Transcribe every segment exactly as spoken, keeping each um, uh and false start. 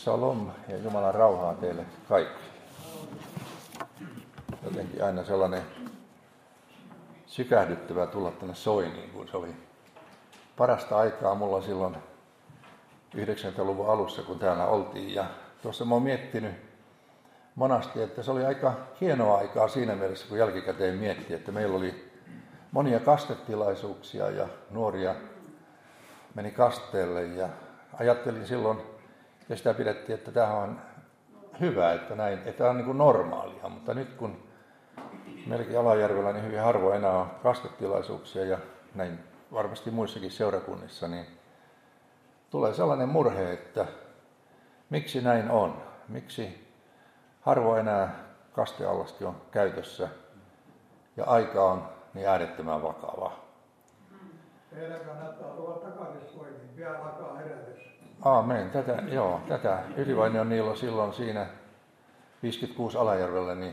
Shalom ja Jumalan rauhaa teille kaikki. Jotenkin aina sellainen sykähdyttävää tulla tänne Soiniin, kun se oli parasta aikaa mulla silloin yhdeksänkymmentäluvun alussa, kun täällä oltiin. Ja tuossa mä oon miettinyt monasti, että se oli aika hienoa aikaa siinä mielessä, kun jälkikäteen miettii, että meillä oli monia kastetilaisuuksia ja nuoria meni kasteelle ja ajattelin silloin, ja sitä pidettiin, että tämä on hyvä, että näin, että tämä on niin kuin normaalia, mutta nyt kun meilläkin Alajärvellä niin hyvin harvoin enää on kastetilaisuuksia ja näin varmasti muissakin seurakunnissa, niin tulee sellainen murhe, että miksi näin on, miksi harvoin enää kasteallaskin on käytössä ja aika on niin äärettömän vakavaa. Teidän kannattaa tulla takaisin Soiniin, pian alkaa herätys. Aamen. Tätä, joo, tätä Ylivainion Niilo silloin siinä viisikymmentäkuusi Alajärvellä niin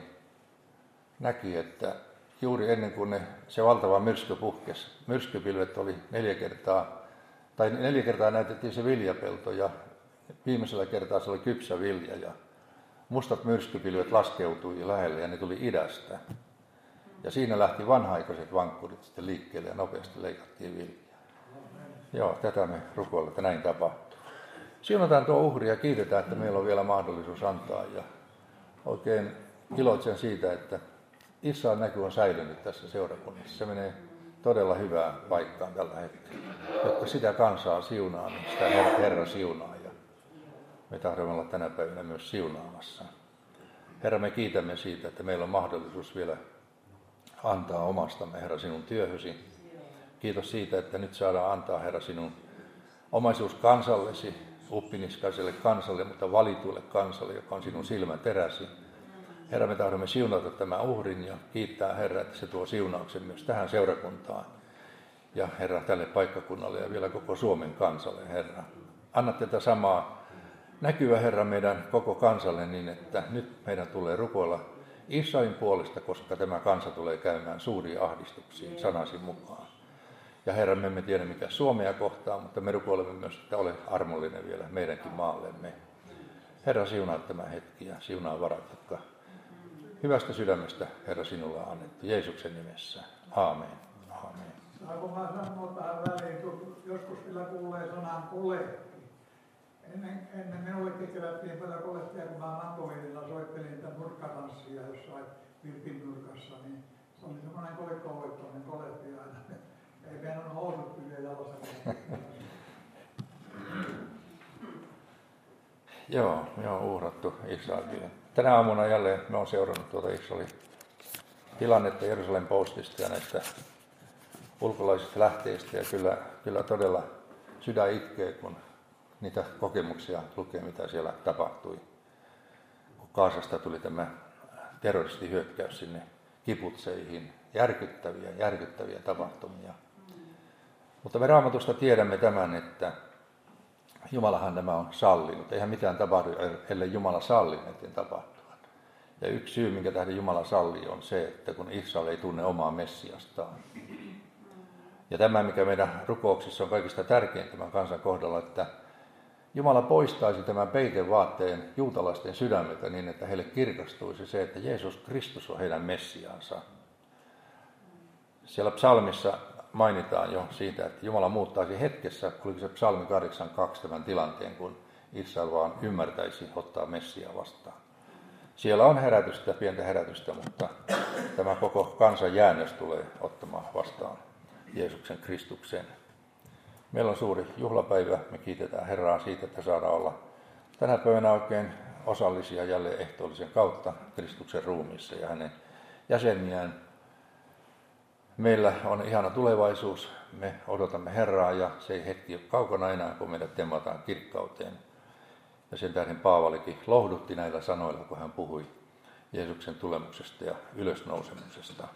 näki, että juuri ennen kuin ne, se valtava myrsky puhkesi, myrskypilvet oli neljä kertaa, tai neljä kertaa näytettiin se viljapelto ja viimeisellä kertaa se oli kypsä vilja ja mustat myrskypilvet laskeutui lähelle ja ne tuli idästä. Ja siinä lähti vanha-aikaiset vankkurit sitten liikkeelle ja nopeasti leikattiin viljaa. Joo, tätä me rukoilemme, että näin tapahtuu. Siunataan tuo uhri ja kiitetään, että meillä on vielä mahdollisuus antaa. Ja oikein iloitsen siitä, että Israelin näky on säilynyt tässä seurakunnassa. Se menee todella hyvään paikkaan tällä hetkellä. Jotta sitä kansaa siunaa, niin sitä Herra siunaa. Ja me tahdomme olla tänä päivänä myös siunaamassa. Herra, me kiitämme siitä, että meillä on mahdollisuus vielä antaa omastamme, Herra, sinun työhösi. Kiitos siitä, että nyt saadaan antaa, Herra, sinun omaisuus kansallesi, uppiniskaiselle kansalle, mutta valituille kansalle, joka on sinun silmän teräsi. Herra, me tahdomme siunata tämän uhrin ja kiittää, Herra, että se tuo siunauksen myös tähän seurakuntaan. Ja Herra, tälle paikkakunnalle ja vielä koko Suomen kansalle, Herra. Anna tätä samaa näkyä, Herra, meidän koko kansalle niin, että nyt meidän tulee rukoilla Israelin puolesta, koska tämä kansa tulee käymään suuriin ahdistuksiin sanasi mukaan. Ja Herra, me emme tiedä mikä Suomea kohtaa, mutta me rukoilemme myös, että ole armollinen vielä meidänkin maallemme. Herra, siunaa tämä hetki ja siunaa varat, jotka hyvästä sydämestä, Herra, sinulla on annettu. Jeesuksen nimessä. Aamen. Aamen. Saanko mä sanoa tähän väliin, joskus kyllä kuulee sanan kolehti. Ennen, ennen minullekin kerättiin paljon kolehtia, kun mä Mantoviinilla soittelin niitä nurkkatanssia jossain Vilpin nurkassa, niin se oli semmoinen kolikko-voittoinen kolehti aina. Ei meidän on housut pysyä jalassa. Joo, me on uhrattu Israelille. Tänä aamuna jälleen me on seurannut tuota Israelin tilannetta Jerusalem Postista ja näistä ulkolaisista lähteistä. Ja kyllä, kyllä todella sydän itkee, kun niitä kokemuksia lukee, mitä siellä tapahtui. Kun Gaasasta tuli tämä terroristihyökkäys sinne kibutseihin, järkyttäviä, järkyttäviä tapahtumia. Mutta me Raamatusta tiedämme tämän, että Jumalahan nämä on sallinut. Eihän mitään tapahdu, ellei Jumala salli näiden tapahtuvan. Ja yksi syy, minkä tähden Jumala sallii, on se, että kun Israel ei tunne omaa Messiastaan. Ja tämä, mikä meidän rukouksissa on kaikista tärkein tämän kansan kohdalla, että Jumala poistaisi tämän peitevaatteen juutalaisten sydämeltä niin, että heille kirkastuisi se, että Jeesus Kristus on heidän Messiaansa. Siellä psalmissa mainitaan jo siitä, että Jumala muuttaisi hetkessä, oliko se psalmi kahdeksankymmentäkaksi tämän tilanteen, kun Israel vaan ymmärtäisi ottaa Messiaa vastaan. Siellä on herätystä, pientä herätystä, mutta tämä koko kansan jäännös tulee ottamaan vastaan Jeesuksen Kristuksen. Meillä on suuri juhlapäivä. Me kiitetään Herraa siitä, että saadaan olla tänä päivänä oikein osallisia jälleen ehtoollisen kautta Kristuksen ruumiissa ja hänen jäseniään. Meillä on ihana tulevaisuus. Me odotamme Herraa ja se ei hetki ole kaukana enää, kun meidät temmataan kirkkauteen. Ja sen tähden Paavalikin lohdutti näillä sanoilla, kun hän puhui Jeesuksen tulemuksesta ja ylösnousemuksesta.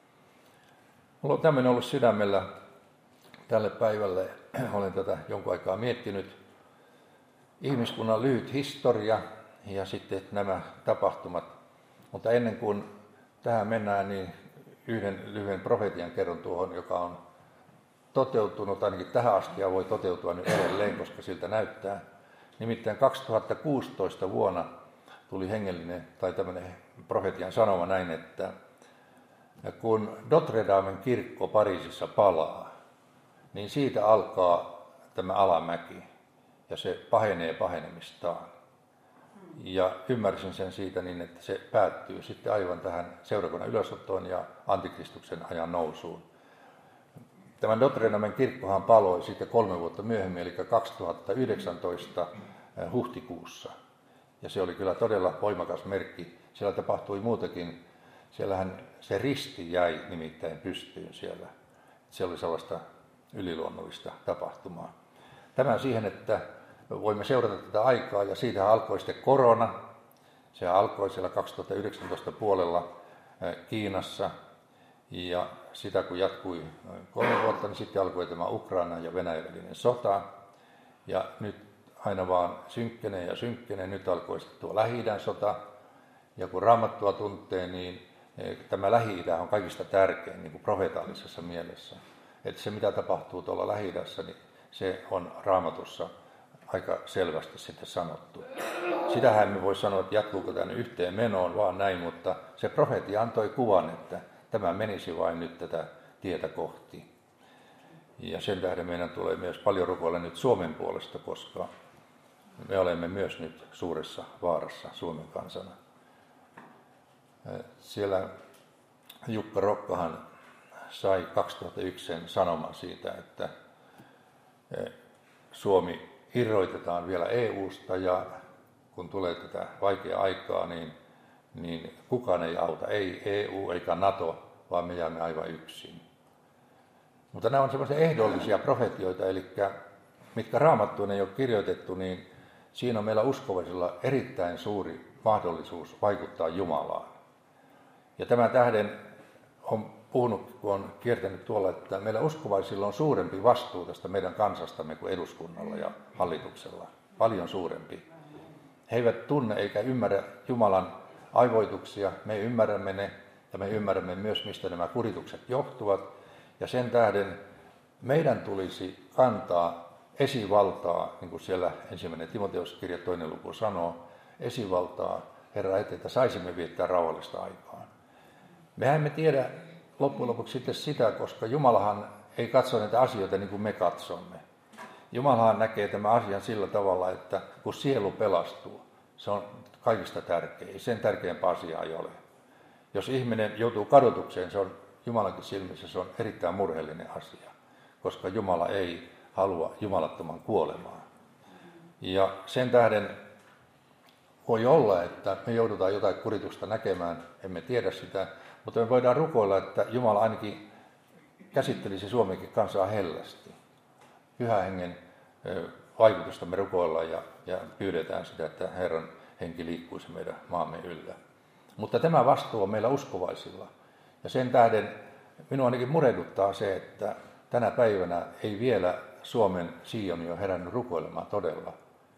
Mulla on tämmöinen ollut sydämellä tälle päivälle. Olen tätä jonkun aikaa miettinyt. Ihmiskunnan lyhyt historia ja sitten nämä tapahtumat. Mutta ennen kuin tähän mennään, niin yhden lyhyen profetian kerron tuohon, joka on toteutunut ainakin tähän asti ja voi toteutua nyt edelleen, koska siltä näyttää. Nimittäin kaksituhattakuusitoista vuonna tuli hengellinen tai tämmöinen profetian sanoma näin, että kun Notre Damen kirkko Pariisissa palaa, niin siitä alkaa tämä alamäki ja se pahenee pahenemistaan. Ja ymmärsin sen siitä niin, että se päättyy sitten aivan tähän seurakunnan ylösottoon ja antikristuksen ajan nousuun. Tämä Notre Damen kirkkohan paloi sitten kolme vuotta myöhemmin, eli kaksituhattayhdeksäntoista huhtikuussa. Ja se oli kyllä todella voimakas merkki. Siellä tapahtui muutakin. Siellähän se risti jäi nimittäin pystyyn siellä. Se oli sellaista yliluonnollista tapahtumaa. Tämä siihen, että voimme seurata tätä aikaa, ja siitä alkoi sitten korona. Se alkoi siellä kaksituhattayhdeksäntoista puolella Kiinassa, ja sitä kun jatkui noin kolme vuotta, niin sitten alkoi tämä Ukraina ja Venäjän välinen sota, ja nyt aina vaan synkkenee ja synkkenee. Nyt alkoi sitten tuo Lähi-idän sota, ja kun Raamattua tuntee, niin tämä Lähi-itä on kaikista tärkein niin kuin profetaalisessa mielessä. Että se mitä tapahtuu tuolla Lähi-idässä, niin se on Raamatussa aika selvästi sitten sanottu. Sitähän me voi sanoa, että jatkuuko tämä yhteen menoon vaan näin, mutta se profeetia antoi kuvan, että tämä menisi vain nyt tätä tietä kohti. Ja sen tähden meidän tulee myös paljon rukoilla nyt Suomen puolesta, koska me olemme myös nyt suuressa vaarassa Suomen kansana. Siellä Jukka Rokkahan sai kaksituhattayksi sen sanoman siitä, että Suomi irroitetaan vielä E U:sta ja kun tulee tätä vaikeaa aikaa, niin, niin kukaan ei auta, ei E U eikä NATO, vaan me jäämme aivan yksin. Mutta nämä on semmoisia ehdollisia profetioita, eli mitkä Raamattuun ei ole kirjoitettu, niin siinä on meillä uskovaisilla erittäin suuri mahdollisuus vaikuttaa Jumalaan. Ja tämän tähden on puhunut, kun on kiertänyt tuolla, että meillä uskovaisilla on suurempi vastuu tästä meidän kansastamme kuin eduskunnalla ja hallituksella. Paljon suurempi. He eivät tunne eikä ymmärrä Jumalan aivoituksia. Me ymmärrämme ne ja me ymmärrämme myös, mistä nämä kuritukset johtuvat. Ja sen tähden meidän tulisi kantaa esivaltaa, niin kuin siellä ensimmäinen Timoteus-kirja toinen luku sanoo, esivaltaa Herra eteen, että saisimme viettää rauhallista aikaa. Mehän emme tiedä loppujen lopuksi sitten sitä, koska Jumalahan ei katso näitä asioita niin kuin me katsomme. Jumalahan näkee tämän asian sillä tavalla, että kun sielu pelastuu, se on kaikista tärkein. Sen tärkeämpää asiaa ei ole. Jos ihminen joutuu kadotukseen, se on Jumalankin silmissä se on erittäin murheellinen asia, koska Jumala ei halua jumalattoman kuolemaa. Ja sen tähden voi olla, että me joudutaan jotain kuritusta näkemään, emme tiedä sitä, mutta me voidaan rukoilla, että Jumala ainakin käsittelisi Suomenkin kansaa hellästi. Pyhän hengen vaikutusta me rukoillaan ja, ja pyydetään sitä, että Herran henki liikkuisi meidän maamme yllä. Mutta tämä vastuu on meillä uskovaisilla. Ja sen tähden minua ainakin murehduttaa se, että tänä päivänä ei vielä Suomen Sioni ole herännyt rukoilemaan todella.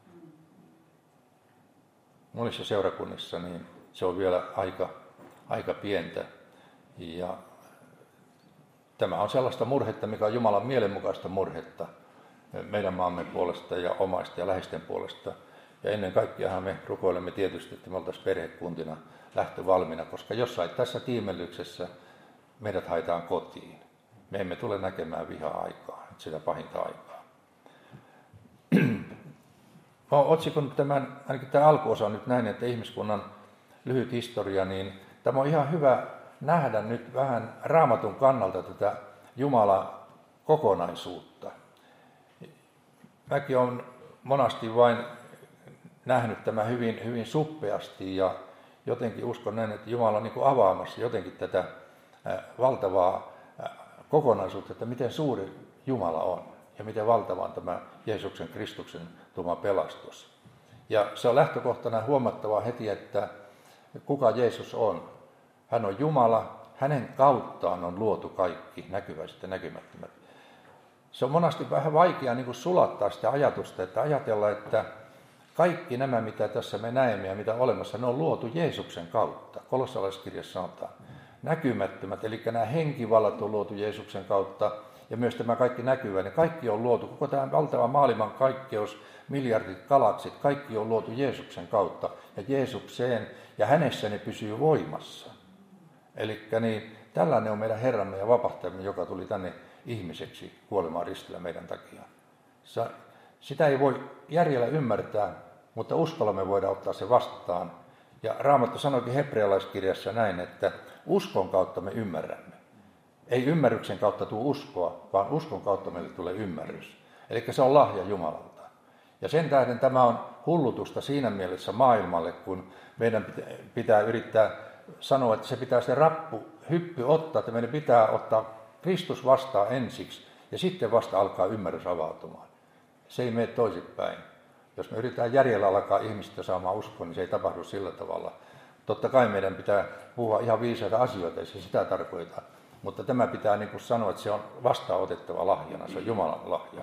Monissa seurakunnissa niin se on vielä aika, aika pientä. Ja tämä on sellaista murhetta, mikä on Jumalan mielenmukaista murhetta meidän maamme puolesta ja omaisten ja läheisten puolesta. Ja ennen kaikkea me rukoilemme tietysti, että me oltaisiin perhekuntina lähtövalmiina, koska jossain tässä tiimellyksessä meidät haetaan kotiin. Me emme tule näkemään viha-aikaa, sitä pahinta aikaa. Mä oon otsikon tämän, ainakin tämä alkuosa on nyt näin, että ihmiskunnan lyhyt historia, niin tämä on ihan hyvä nähdä nyt vähän Raamatun kannalta tätä Jumalan kokonaisuutta. Mäkin olen monasti vain nähnyt tämä hyvin, hyvin suppeasti ja jotenkin uskon näin, että Jumala on niin kuin avaamassa jotenkin tätä valtavaa kokonaisuutta, että miten suuri Jumala on ja miten valtava on tämä Jeesuksen Kristuksen tuoma pelastus. Ja se on lähtökohtana huomattavaa heti, että kuka Jeesus on. Hän on Jumala, hänen kauttaan on luotu kaikki näkyväiset ja näkymättömät. Se on monasti vähän vaikea niin kuin sulattaa sitä ajatusta, että ajatella, että kaikki nämä, mitä tässä me näemme ja mitä on olemassa, ne on luotu Jeesuksen kautta. Kolossalaiskirjassa sanotaan. Näkymättömät, eli nämä henkivallat on luotu Jeesuksen kautta ja myös tämä kaikki näkyvä, niin kaikki on luotu, koko tämä valtava maailman kaikkeus, miljardit galaksit, kaikki on luotu Jeesuksen kautta ja Jeesukseen ja hänessä ne pysyy voimassa. Eli niin, tällainen on meidän Herramme ja vapahtajamme, joka tuli tänne ihmiseksi kuolemaan ristillä meidän takia. Sitä ei voi järjellä ymmärtää, mutta uskolla me voidaan ottaa se vastaan. Ja Raamattu sanoikin hebrealaiskirjassa näin, että uskon kautta me ymmärrämme. Ei ymmärryksen kautta tule uskoa, vaan uskon kautta meille tulee ymmärrys. Eli se on lahja Jumalalta. Ja sen tähden tämä on hullutusta siinä mielessä maailmalle, kun meidän pitää yrittää sanoa, että se pitää se rappu, hyppy ottaa, että meidän pitää ottaa Kristus vastaan ensiksi ja sitten vasta alkaa ymmärrys avautumaan. Se ei mene toisinpäin. Jos me yritetään järjellä alkaa ihmistä saamaan uskoa, niin se ei tapahdu sillä tavalla. Totta kai meidän pitää puhua ihan viisaita asioita, ei se sitä tarkoita. Mutta tämä pitää niin kuin sanoa, että se on vastaanotettava lahjana, se on Jumalan lahja.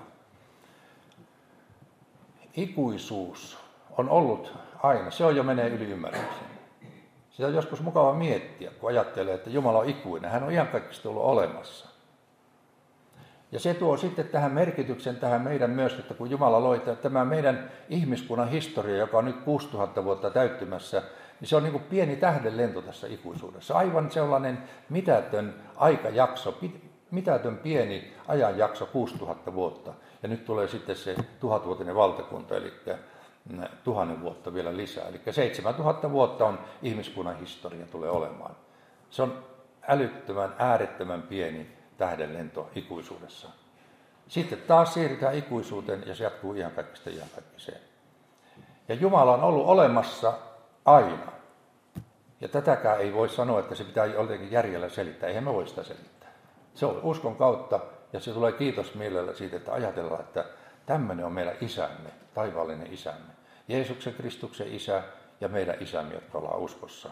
Ikuisuus on ollut aina, se on jo menee yli ymmärryksen. Sitä on joskus mukava miettiä, kun ajattelee, että Jumala on ikuinen, hän on iankaikkisesti ollut olemassa. Ja se tuo sitten tähän merkityksen tähän meidän myös, että kun Jumala loi tämä meidän ihmiskunnan historia, joka on nyt kuusituhatta vuotta täyttymässä, niin se on niin kuin pieni tähdenlento tässä ikuisuudessa. Aivan sellainen mitätön aikajakso, mitätön pieni ajanjakso, kuusituhatta vuotta. Ja nyt tulee sitten se tuhatvuotinen valtakunta, eli tuhannen vuotta vielä lisää. Eli seitsemäntuhatta vuotta on ihmiskunnan historia tulee olemaan. Se on älyttömän, äärettömän pieni tähdenlento ikuisuudessa. Sitten taas siirrytään ikuisuuteen ja se jatkuu iankaikkista iankaikkiseen. Ja Jumala on ollut olemassa aina. Ja tätäkään ei voi sanoa, että se pitää jotenkin järjellä selittää. Eihän me voi sitä selittää. Se on uskon kautta ja se tulee kiitos mielellä siitä, että ajatellaan, että tämmöinen on meidän isämme, taivaallinen isämme. Jeesuksen Kristuksen isä ja meidän isämme, jotka ollaan uskossa.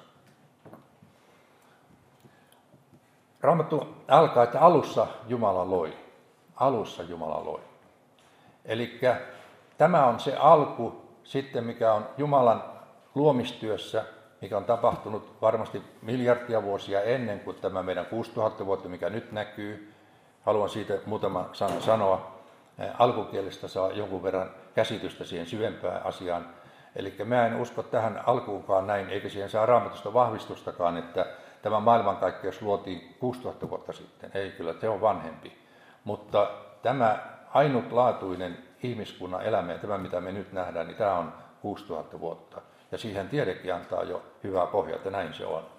Raamattu alkaa, että alussa Jumala loi. Alussa Jumala loi. Eli tämä on se alku sitten, mikä on Jumalan luomistyössä, mikä on tapahtunut varmasti miljardia vuosia ennen kuin tämä meidän kuusituhatta vuotta, mikä nyt näkyy. Haluan siitä muutama sana sanoa. Alkukielestä saa jonkun verran käsitystä siihen syvempään asiaan. Eli mä en usko tähän alkuunkaan näin, eikä siihen saa Raamatusta vahvistustakaan, että tämä maailmankaikkeus luotiin kuusituhatta vuotta sitten. Ei, kyllä se on vanhempi. Mutta tämä ainutlaatuinen ihmiskunnan elämä ja tämä, mitä me nyt nähdään, niin tämä on kuusituhatta vuotta. Ja siihen tiedekin antaa jo hyvää pohjaa, että näin se on.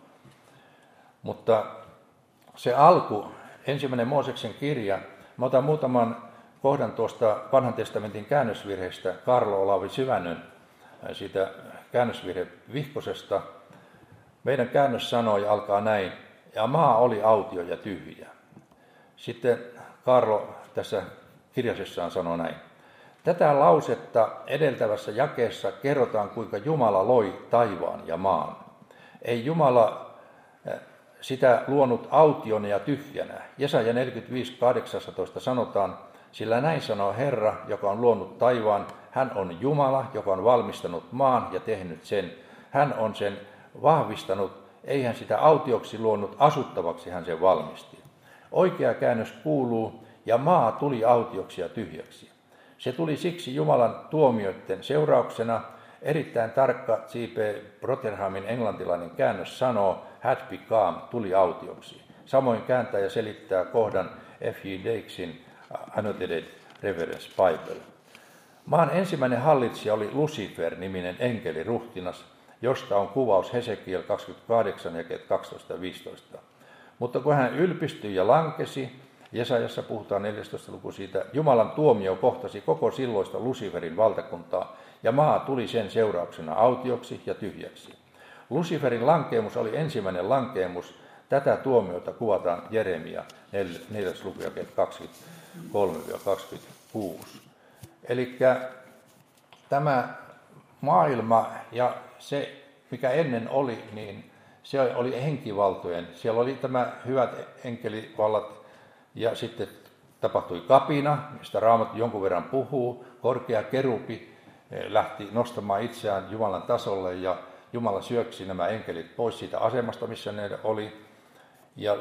Mutta se alku, ensimmäinen Mooseksen kirja, mä otan muutaman kohdan tuosta Vanhan testamentin käännösvirheestä, Karlo Olavi Syvänön siitä käännösvirhevihkosesta. Meidän käännös sanoi, alkaa näin, ja maa oli autio ja tyhjä. Sitten Karlo tässä kirjasessaan sanoo näin. Tätä lausetta edeltävässä jakeessa kerrotaan, kuinka Jumala loi taivaan ja maan. Ei Jumala sitä luonut autiona ja tyhjänä. Jesaja neljäkymmentäviisi kahdeksantoista sanotaan, sillä näin sanoo Herra, joka on luonut taivaan. Hän on Jumala, joka on valmistanut maan ja tehnyt sen. Hän on sen vahvistanut, ei hän sitä autioksi luonut, asuttavaksi hän sen valmisti. Oikea käännös kuuluu, ja maa tuli autioksi ja tyhjäksi. Se tuli siksi Jumalan tuomioiden seurauksena. Erittäin tarkka J P Brotherhamin englantilainen käännös sanoo, had become, tuli autioksi. Samoin kääntäjä selittää kohdan F J Dakesin Annotated Reference Bible. Maan ensimmäinen hallitsija oli Lucifer-niminen enkeli ruhtinas, josta on kuvaus Hesekiel kaksikymmentäkahdeksan jakeet kaksitoista ja viisitoista. Mutta kun hän ylpistyi ja lankesi, Jesajassa puhutaan neljästoista luku siitä, Jumalan tuomio kohtasi koko silloista Luciferin valtakuntaa, ja maa tuli sen seurauksena autioksi ja tyhjäksi. Luciferin lankeemus oli ensimmäinen lankeemus. Tätä tuomiota kuvataan Jeremia neljäs luku jakeet kaksikymmentäkolme kaksikymmentäkuusi. Eli tämä maailma ja se, mikä ennen oli, niin se oli henkivaltojen. Siellä oli tämä hyvät enkelivallat ja sitten tapahtui kapina, mistä Raamattu jonkun verran puhuu. Korkea kerubi lähti nostamaan itseään Jumalan tasolle ja Jumala syöksi nämä enkelit pois siitä asemasta, missä ne oli. Ja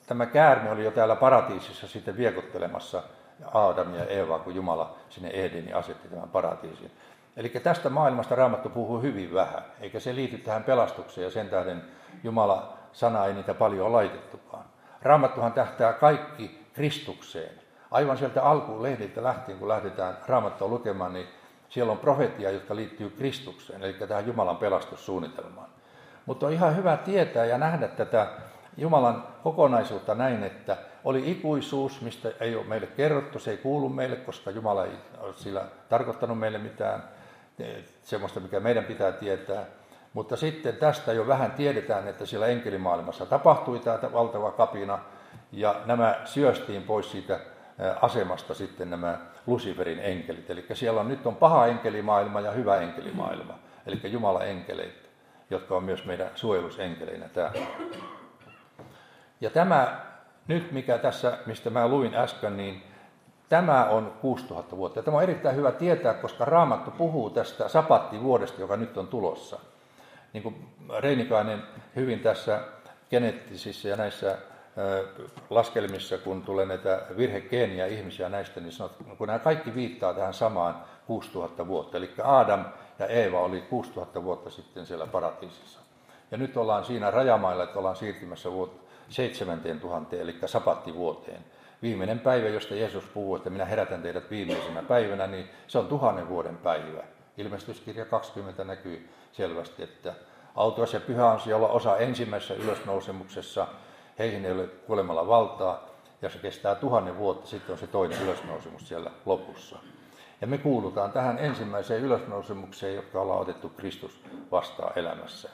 tämä käärme oli jo täällä paratiisissa sitten viekottelemassa Aadamia ja Eevaa, kun Jumala sinne Edeniin asetti tämän paratiisin. Eli tästä maailmasta Raamattu puhuu hyvin vähän, eikä se liity tähän pelastukseen, ja sen tähden Jumala sana ei niitä paljon laitettukaan. Raamattuhan tähtää kaikki Kristukseen. Aivan sieltä alkuun lehdiltä lähtien, kun lähdetään Raamattua lukemaan, niin siellä on profetia, jotka liittyy Kristukseen, eli tähän Jumalan pelastussuunnitelmaan. Mutta on ihan hyvä tietää ja nähdä tätä Jumalan kokonaisuutta näin, että oli ikuisuus, mistä ei ole meille kerrottu, se ei kuulu meille, koska Jumala ei ole sillä tarkoittanut meille mitään semmoista, mikä meidän pitää tietää. Mutta sitten tästä jo vähän tiedetään, että siellä enkelimaailmassa tapahtui tämä valtava kapina, ja nämä syöstiin pois siitä asemasta sitten nämä Luciferin enkelit. Eli siellä on, nyt on paha enkelimaailma ja hyvä enkelimaailma, eli Jumalan enkeleitä, jotka on myös meidän suojelusenkeleinä täällä. Ja tämä nyt, mikä tässä, mistä mä luin äsken, niin tämä on kuusituhatta vuotta. Ja tämä on erittäin hyvä tietää, koska Raamattu puhuu tästä sapattivuodesta, joka nyt on tulossa. Niin kuin Reinikainen hyvin tässä geneettisissä ja näissä laskelmissa, kun tulee näitä virhegeeniä ihmisiä näistä, niin sanot, kun nämä kaikki viittaa tähän samaan kuusituhatta vuotta. Eli Aadam ja Eeva oli kuusituhatta vuotta sitten siellä paratiisissa. Ja nyt ollaan siinä rajamailla, että ollaan siirtymässä vuotta seitsemäntuhatta, eli sapattivuoteen. Viimeinen päivä, josta Jeesus puhuu, että minä herätän teidät viimeisenä päivänä, niin se on tuhannen vuoden päivä. Ilmestyskirja kaksikymmentä näkyy selvästi, että autuas ja pyhä on siellä osa ensimmäisessä ylösnousemuksessa, heihin ei ole kuolemalla valtaa, ja se kestää tuhannen vuotta, sitten on se toinen ylösnousemus siellä lopussa. Ja me kuulutaan tähän ensimmäiseen ylösnousemukseen, jotka ollaan otettu Kristus vastaan elämässä.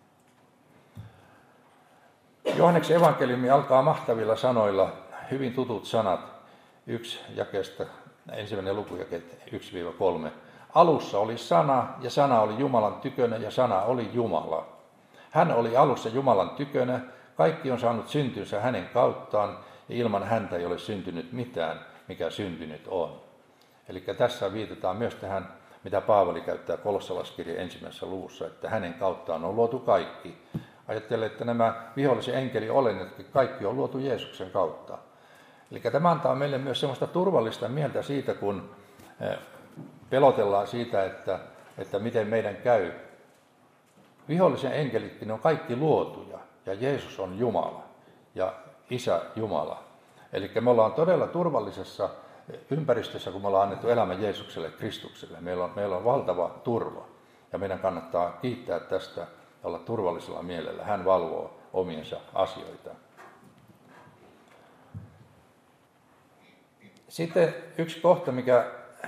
Johanneksen evankeliumi alkaa mahtavilla sanoilla, hyvin tutut sanat, yksi jakeesta, ensimmäinen lukujake yksi kolme. Alussa oli sana, ja sana oli Jumalan tykönä, ja sana oli Jumala. Hän oli alussa Jumalan tykönä, kaikki on saanut syntynsä hänen kauttaan, ja ilman häntä ei ole syntynyt mitään, mikä syntynyt on. Eli tässä viitataan myös tähän, mitä Paavali käyttää Kolossalaiskirjan ensimmäisessä luvussa, että hänen kauttaan on luotu kaikki. Ajattelen, että nämä vihollisen enkeliolennetkin kaikki on luotu Jeesuksen kautta. Eli tämä antaa meille myös sellaista turvallista mieltä siitä, kun pelotellaan siitä, että, että miten meidän käy. Vihollisen enkelitkin on kaikki luotuja, ja Jeesus on Jumala, ja Isä Jumala. Eli me ollaan todella turvallisessa ympäristössä, kun me ollaan annettu elämä Jeesukselle, Kristukselle. Meillä on, meillä on valtava turva, ja meidän kannattaa kiittää tästä ja olla turvallisella mielellä. Hän valvoo omiensa asioita. Sitten yksi kohta, mikä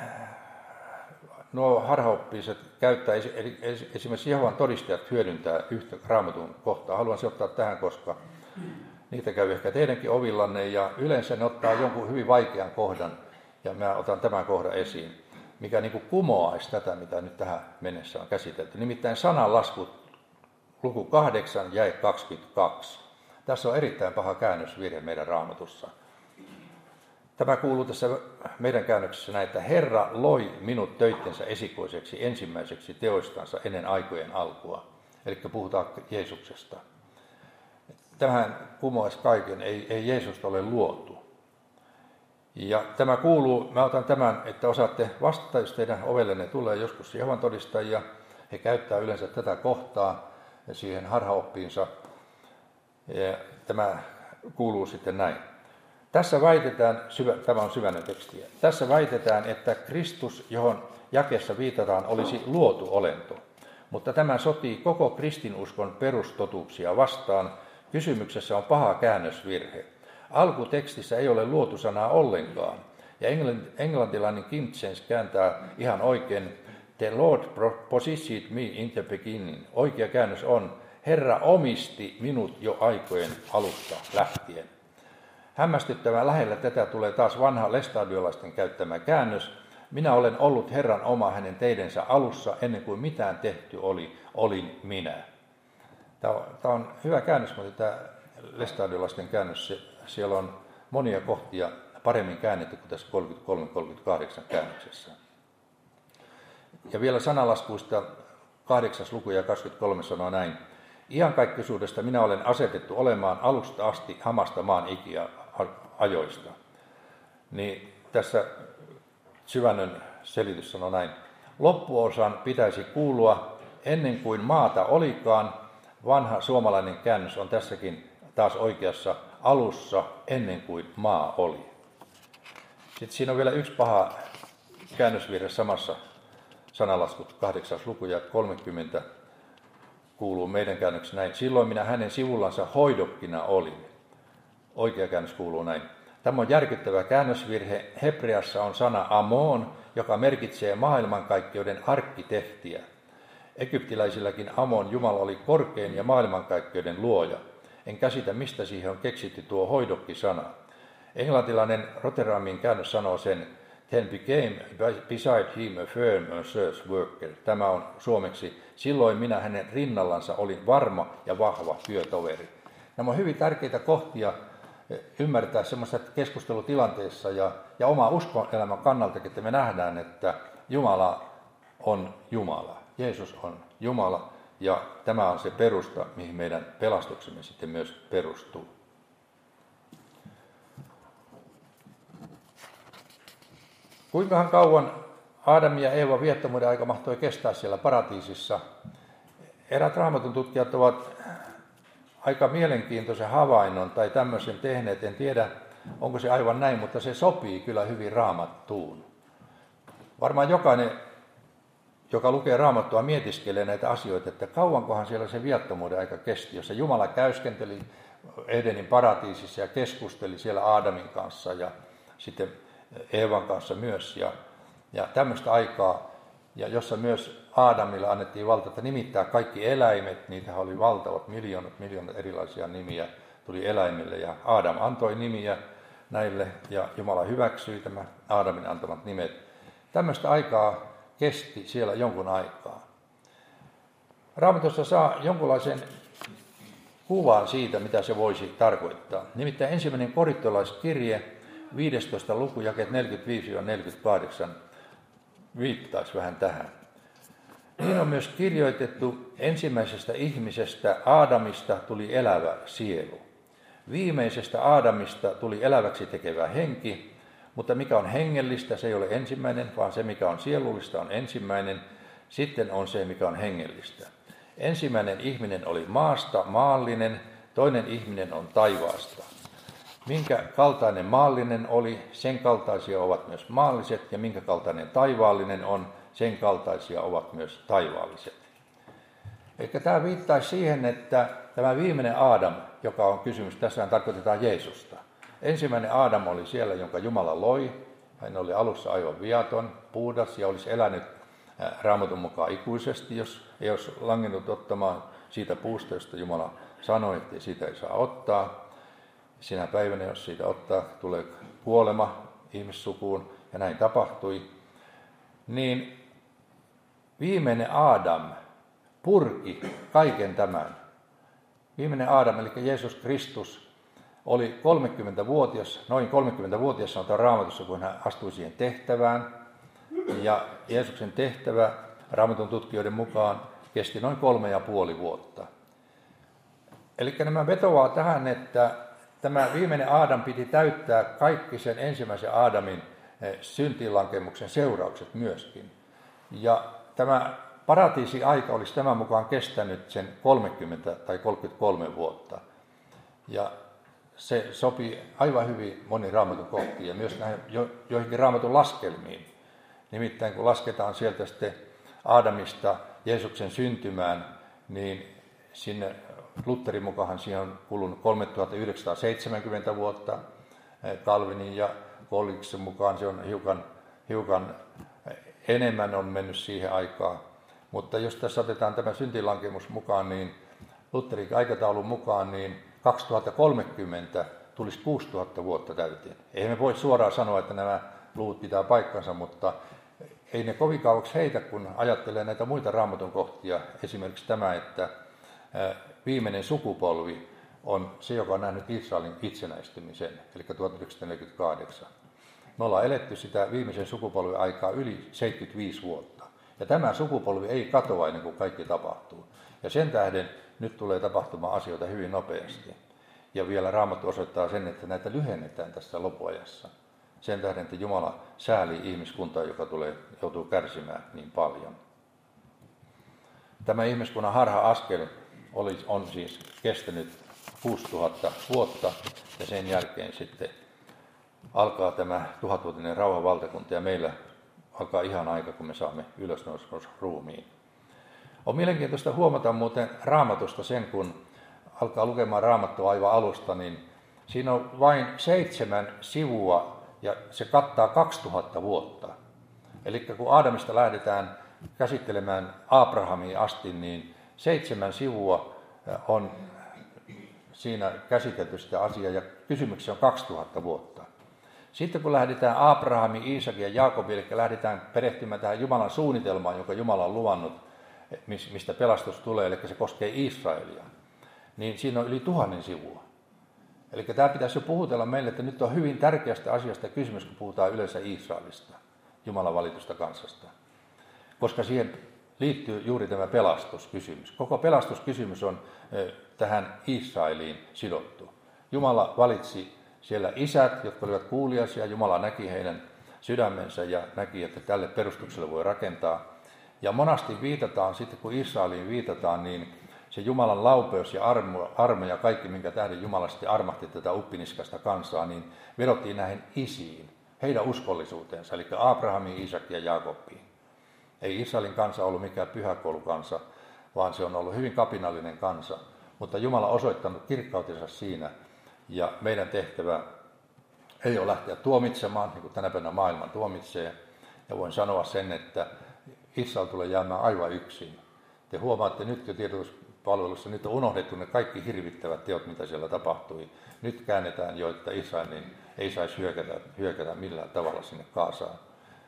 nuo harhaoppiset käyttää, eli esimerkiksi Jehovan todistajat hyödyntää yhtä Raamatun kohtaa. Haluan se ottaa tähän, koska niitä käy ehkä teidänkin ovillanne, ja yleensä ne ottaa jonkun hyvin vaikean kohdan, ja mä otan tämän kohdan esiin, mikä niin kuin kumoaisi tätä, mitä nyt tähän mennessä on käsitelty. Nimittäin sananlasku, luku kahdeksan, jae kaksikymmentäkaksi. Tässä on erittäin paha käännösvirhe meidän Raamatussa. Tämä kuuluu tässä meidän käännöksessä näin, että Herra loi minut töittensä esikoiseksi ensimmäiseksi teoistansa ennen aikojen alkua. Eli puhutaan Jeesuksesta. Tämähän kumoaisi kaiken, ei, ei Jeesusta ole luotu. Ja tämä kuuluu, mä otan tämän, että osaatte vastata, jos teidän ovellenne tulee joskus Jehovan todistajia. He käyttää yleensä tätä kohtaa siihen harhaoppiinsa. Ja tämä kuuluu sitten näin. Tässä väitetään, tämä on syvänen tekstiä, tässä väitetään, että Kristus, johon jakeessa viitataan, olisi luotu olento. Mutta tämä sotii koko kristinuskon perustotuuksia vastaan. Kysymyksessä on paha käännösvirhe. Alkutekstissä ei ole luotu sanaa ollenkaan. Ja englantilainen King James kääntää ihan oikein, The Lord positioned me in the beginning. Oikea käännös on, Herra omisti minut jo aikojen alusta lähtien. Hämmästyttävän lähellä tätä tulee taas vanha lestadiolaisten käyttämä käännös. Minä olen ollut Herran oma hänen teidensä alussa, ennen kuin mitään tehty oli, olin minä. Tämä on, tämä on hyvä käännös, mutta tämä lestadiolaisten käännös, siellä on monia kohtia paremmin käännetty kuin tässä kolmekymmentäkolme kolmekymmentäkahdeksan käännöksessä. Ja vielä sanalaskuista kahdeksas luku ja kaksikymmentäkolme sanoo näin. Iankaikkisuudesta minä olen asetettu olemaan alusta asti hamasta maan ikiä ajoista. Niin tässä Syvännön selitys sanoo näin. Loppuosan pitäisi kuulua ennen kuin maata olikaan. Vanha suomalainen käännös on tässäkin taas oikeassa alussa ennen kuin maa oli. Sitten siinä on vielä yksi paha käännösvirhe samassa sanalaskut kahdeksas luku ja kolmekymmentä kuuluu meidän käännöksessä näin. Silloin minä hänen sivullansa hoidokkina olin. Oikea käännös kuuluu näin. Tämä on järkyttävä käännösvirhe. Hebreassa on sana Amon, joka merkitsee maailmankaikkeuden arkkitehtiä. Egyptiläisilläkin Amon Jumala oli korkein ja maailmankaikkeuden luoja. En käsitä, mistä siihen on keksitty tuo hoidokki-sana. Englantilainen Rotherhamin käännös sanoo sen, Then became beside him a firm and sure worker. Tämä on suomeksi, silloin minä hänen rinnallansa olin varma ja vahva työtoveri. Nämä on hyvin tärkeitä kohtia ymmärtää semmoisessa keskustelutilanteessa ja, ja oma uskonelämän kannalta, että me nähdään, että Jumala on Jumala. Jeesus on Jumala ja tämä on se perusta, mihin meidän pelastuksemme sitten myös perustuu. Kuinkahan kauan Aadam ja Eeva viettomuuden aika mahtoi kestää siellä paratiisissa? Eräät raamatun tutkijat ovat aika mielenkiintoisen havainnon tai tämmöisen tehneet. En tiedä, onko se aivan näin, mutta se sopii kyllä hyvin Raamattuun. Varmaan jokainen, joka lukee Raamattua, mietiskelee näitä asioita, että kauankohan siellä se viettomuuden aika kesti, jossa Jumala käyskenteli Edenin paratiisissa ja keskusteli siellä Aadamin kanssa ja sitten Eevan kanssa myös, ja, ja tämmöistä aikaa, ja jossa myös Aadamille annettiin valta, että nimittää kaikki eläimet, niitä oli valtavat miljoonat, miljoonat erilaisia nimiä tuli eläimille, ja Aadam antoi nimiä näille, ja Jumala hyväksyi tämä Aadamin antamat nimet. Tämmöistä aikaa kesti siellä jonkun aikaa. Raamatussa saa jonkunlaisen kuvan siitä, mitä se voisi tarkoittaa. Nimittäin ensimmäinen korintolaiskirje, viidestoista luku, jakeet neljäkymmentäviisi neljäkymmentäkahdeksan, viittaisi vähän tähän. Niin on myös kirjoitettu, ensimmäisestä ihmisestä Aadamista tuli elävä sielu. Viimeisestä Aadamista tuli eläväksi tekevä henki, mutta mikä on hengellistä, se ei ole ensimmäinen, vaan se mikä on sielullista on ensimmäinen, sitten on se mikä on hengellistä. Ensimmäinen ihminen oli maasta, maallinen, toinen ihminen on taivaasta. Minkä kaltainen maallinen oli, sen kaltaisia ovat myös maalliset, ja minkä kaltainen taivaallinen on, sen kaltaisia ovat myös taivaalliset. Eli tämä viittaisi siihen, että tämä viimeinen Aadam, joka on kysymys, tässä tarkoitetaan Jeesusta. Ensimmäinen Aadam oli siellä, jonka Jumala loi. Hän oli alussa aivan viaton, puhdas ja olisi elänyt Raamatun mukaan ikuisesti, jos ei olisi langennut ottamaan siitä puusta, josta Jumala sanoi, että siitä ei saa ottaa. Sinä päivänä, jos siitä ottaa, tulee kuolema ihmissukuun, ja näin tapahtui. Niin viimeinen Aadam purki kaiken tämän. Viimeinen Aadam, eli Jeesus Kristus, oli kolmekymmentävuotias, noin kolmekymmentävuotias sanotaan Raamatussa, kun hän astui siihen tehtävään. Ja Jeesuksen tehtävä Raamatun tutkijoiden mukaan kesti noin kolme ja puoli vuotta. Eli nämä vetoaa tähän, että tämä viimeinen Aadam piti täyttää kaikki sen ensimmäisen Aadamin syntiinlankemuksen seuraukset myöskin. Ja tämä paratiisi-aika olisi tämän mukaan kestänyt sen kolmekymmentä tai kolmekymmentäkolme vuotta. Ja se sopii aivan hyvin moniin Raamatun kohtiin ja myös näihin jo, joihinkin Raamatun laskelmiin. Nimittäin kun lasketaan sieltä sitten Aadamista Jeesuksen syntymään, niin sinne Lutherin mukaan siihen on kulunut kolmetuhattayhdeksänsataaseitsemänkymmentä vuotta, Calvinin ja Collinksen mukaan se on hiukan, hiukan enemmän on mennyt siihen aikaan. Mutta jos tässä otetaan tämä syntilankemus mukaan, niin Lutherin aikataulun mukaan, niin kaksituhattakolmekymmentä tulisi kuusituhatta vuotta täyteen. Ei me voi suoraan sanoa, että nämä luvut pitää paikkansa, mutta ei ne kovin kauaksi heitä, kun ajattelee näitä muita Raamatun kohtia. Esimerkiksi tämä, että viimeinen sukupolvi on se, joka on nähnyt Israelin itsenäistymisen, eli tuhatyhdeksänsataaneljäkymmentäkahdeksan. Me ollaan eletty sitä viimeisen sukupolven aikaa yli seitsemänkymmentäviisi vuotta. Ja tämä sukupolvi ei katoa ennen kuin kaikki tapahtuu. Ja sen tähden nyt tulee tapahtumaan asioita hyvin nopeasti. Ja vielä Raamattu osoittaa sen, että näitä lyhennetään tässä lopuajassa. Sen tähden, että Jumala säälii ihmiskuntaa, joka tulee, joutuu kärsimään niin paljon. Tämä ihmiskunnan harha-askel oli, on siis kestänyt kuusituhatta vuotta ja sen jälkeen sitten alkaa tämä tuhatvuotinen rauhanvaltakunta ja meillä alkaa ihan aika, kun me saamme ylösnousemusruumiin. On mielenkiintoista huomata muuten Raamatusta sen, kun alkaa lukemaan Raamattua aivan alusta, niin siinä on vain seitsemän sivua ja se kattaa kaksituhatta vuotta. Eli kun Aadamista lähdetään käsittelemään Abrahamiin asti, niin seitsemän sivua on siinä käsitelty sitä asiaa ja kysymyksessä on kaksituhatta vuotta. Sitten kun lähdetään Abrahamin, Iisakin ja Jaakobin, eli lähdetään perehtymään tähän Jumalan suunnitelmaan, jonka Jumala on luvannut, mistä pelastus tulee, eli se koskee Israelia, niin siinä on yli tuhannen sivua. Eli tämä pitäisi jo puhutella meille, että nyt on hyvin tärkeästä asiasta kysymys, kun puhutaan yleensä Israelista, Jumalan valitusta kansasta. Koska siihen liittyy juuri tämä pelastuskysymys. Koko pelastuskysymys on tähän Israeliin sidottu. Jumala valitsi siellä isät, jotka olivat kuuliaisia. Jumala näki heidän sydämensä ja näki, että tälle perustukselle voi rakentaa. Ja monasti viitataan, sitten kun Israeliin viitataan, niin se Jumalan laupeus ja armo, armo ja kaikki, minkä tähden Jumala sitten armahti tätä uppiniskasta kansaa, niin vedottiin näihin isiin, heidän uskollisuutensa, eli Abrahamiin, Iisakiin ja Jaakobiin. Ei Israelin kansa ollut mikään pyhäkoulukansa, vaan se on ollut hyvin kapinallinen kansa. Mutta Jumala on osoittanut kirkkautensa siinä, ja meidän tehtävä ei ole lähteä tuomitsemaan, niin kuin tänä päivänä maailman tuomitsee. Ja voin sanoa sen, että Israel tulee jäämään aivan yksin. Te huomaatte nyt jo tiedotuspalvelussa, nyt on unohdettu ne kaikki hirvittävät teot, mitä siellä tapahtui. Nyt käännetään jo, että Israelin ei saisi hyökätä, hyökätä millään tavalla sinne Gaasaan.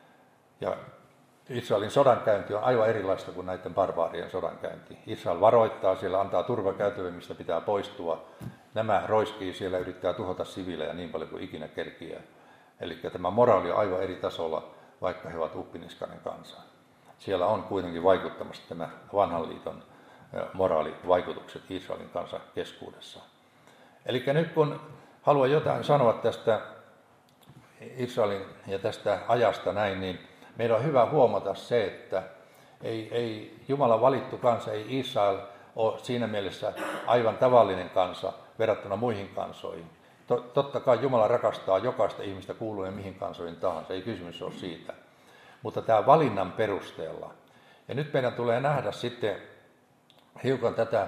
Ja Israelin sodankäynti on aivan erilaista kuin näiden barbaarien sodankäynti. Israel varoittaa, siellä antaa turvakäytäviä, mistä pitää poistua. Nämä roiskii siellä, yrittää tuhota siviilejä niin paljon kuin ikinä kerkiää. Eli tämä moraali on aivan eri tasolla, vaikka he ovat uppiniskainen kansa. Siellä on kuitenkin vaikuttamassa tämä vanhan liiton moraalivaikutukset Israelin kansan keskuudessa. Eli nyt kun haluan jotain sanoa tästä Israelin ja tästä ajasta näin, niin meidän on hyvä huomata se, että ei, ei Jumalan valittu kansa, ei Israel ole siinä mielessä aivan tavallinen kansa verrattuna muihin kansoihin. Totta kai Jumala rakastaa jokaista ihmistä kuuluen mihin kansoihin tahansa, ei kysymys ole siitä. Mutta tämä valinnan perusteella. Ja nyt meidän tulee nähdä sitten hiukan tätä,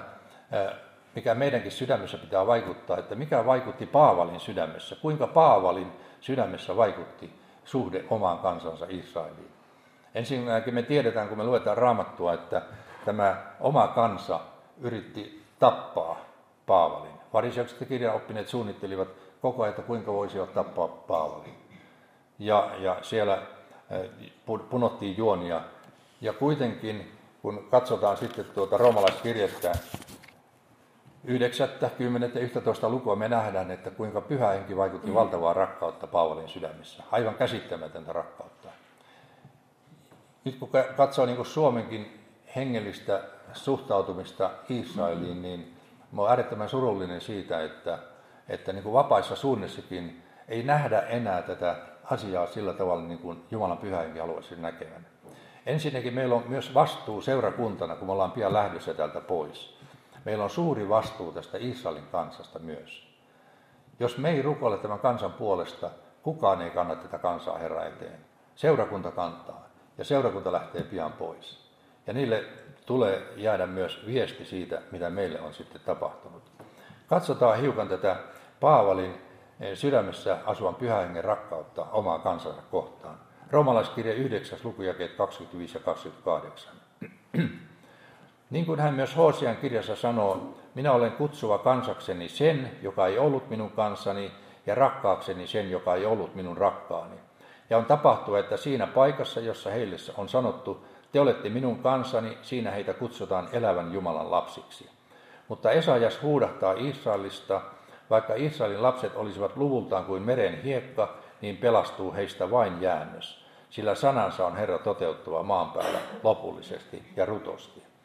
mikä meidänkin sydämessä pitää vaikuttaa, että mikä vaikutti Paavalin sydämessä, kuinka Paavalin sydämessä vaikutti suhde omaan kansansa Israeliin. Ensinnäkin me tiedetään, kun me luetaan Raamattua, että tämä oma kansa yritti tappaa Paavalin. Fariseukset ja kirjanoppineet suunnittelivat koko ajan, että kuinka voisivat tappaa Paavalin. Ja, ja siellä punottiin juonia. Ja kuitenkin, kun katsotaan sitten tuota roomalaiskirjettä, yhdeksättä, kymmenettä, yksitoista lukua, me nähdään, että kuinka Pyhä Henki vaikutti valtavaa rakkautta Paavalin sydämessä. Aivan käsittämätöntä rakkautta. Nyt kun katsoo niin kuin Suomenkin hengellistä suhtautumista Israeliin, niin mä olen äärettömän surullinen siitä, että, että niin kuin vapaissa suunnissakin ei nähdä enää tätä asiaa sillä tavalla, niin kuin Jumalan Pyhä Henki haluaisi näkevän. Ensinnäkin meillä on myös vastuu seurakuntana, kun me ollaan pian lähdössä täältä pois. Meillä on suuri vastuu tästä Israelin kansasta myös. Jos me ei rukoile tämän kansan puolesta, kukaan ei kanna tätä kansaa Herran eteen. Seurakunta kantaa ja seurakunta lähtee pian pois. Ja niille tulee jäädä myös viesti siitä, mitä meille on sitten tapahtunut. Katsotaan hiukan tätä Paavalin sydämessä asuvan Pyhän Hengen rakkautta omaa kansansa kohtaan. Roomalaiskirja yhdeksäs luku jakeet kaksikymmentäviisi ja kaksikymmentäkahdeksan. Niin kuin hän myös Hosean kirjassa sanoo, minä olen kutsuva kansakseni sen, joka ei ollut minun kansani, ja rakkaakseni sen, joka ei ollut minun rakkaani. Ja on tapahtua, että siinä paikassa, jossa heille on sanottu, te olette minun kansani, siinä heitä kutsutaan elävän Jumalan lapsiksi. Mutta Esajas huudahtaa Israelista, vaikka Israelin lapset olisivat luvultaan kuin meren hiekka, niin pelastuu heistä vain jäännös, sillä sanansa on Herra toteuttava maan päällä lopullisesti ja rutosti.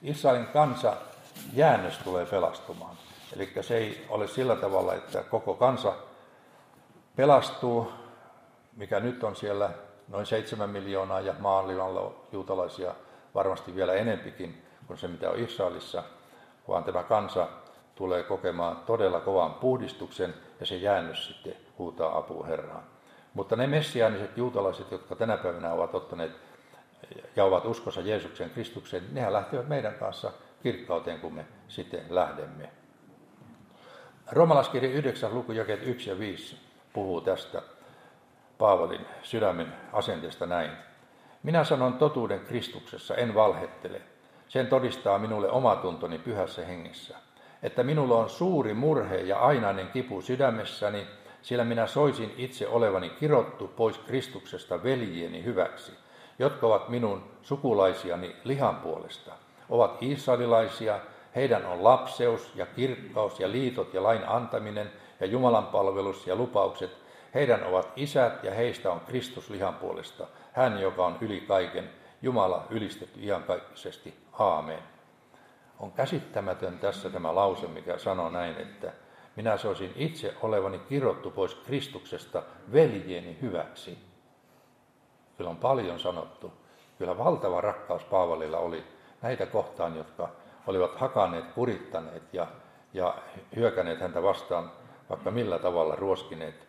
Israelin kansa jäännös tulee pelastumaan. Eli se ei ole sillä tavalla, että koko kansa pelastuu, mikä nyt on siellä noin seitsemän miljoonaa ja maailmalla juutalaisia varmasti vielä enempikin kuin se, mitä on Israelissa, vaan tämä kansa tulee kokemaan todella kovan puhdistuksen ja se jäännös sitten huutaa apua Herraan. Mutta ne messiaaniset juutalaiset, jotka tänä päivänä ovat ottaneet ja ovat uskossa Jeesuksen Kristukseen, nehän lähtevät meidän kanssa kirkkauteen, kun me sitten lähdemme. Roomalaiskirja yhdeksän luku jakeet yksi ja viisi puhuu tästä Paavalin sydämen asenteesta näin. Minä sanon totuuden Kristuksessa, en valhettele. Sen todistaa minulle omatuntoni pyhässä hengessä, että minulla on suuri murhe ja ainainen kipu sydämessäni, sillä minä soisin itse olevani kirottu pois Kristuksesta veljieni hyväksi, jotka ovat minun sukulaisiani lihan puolesta, ovat israelilaisia, heidän on lapseus ja kirkkaus ja liitot ja lain antaminen ja Jumalan palvelus ja lupaukset, heidän ovat isät ja heistä on Kristus lihan puolesta, hän joka on yli kaiken, Jumala ylistetty iankaikkisesti. Aamen. On käsittämätön tässä tämä lause, mikä sanoo näin, että minä soisin itse olevani kirottu pois Kristuksesta veljieni hyväksi. Kyllä on paljon sanottu. Kyllä valtava rakkaus Paavalilla oli näitä kohtaan, jotka olivat hakanneet, kurittaneet ja, ja hyökänneet häntä vastaan, vaikka millä tavalla ruoskineet.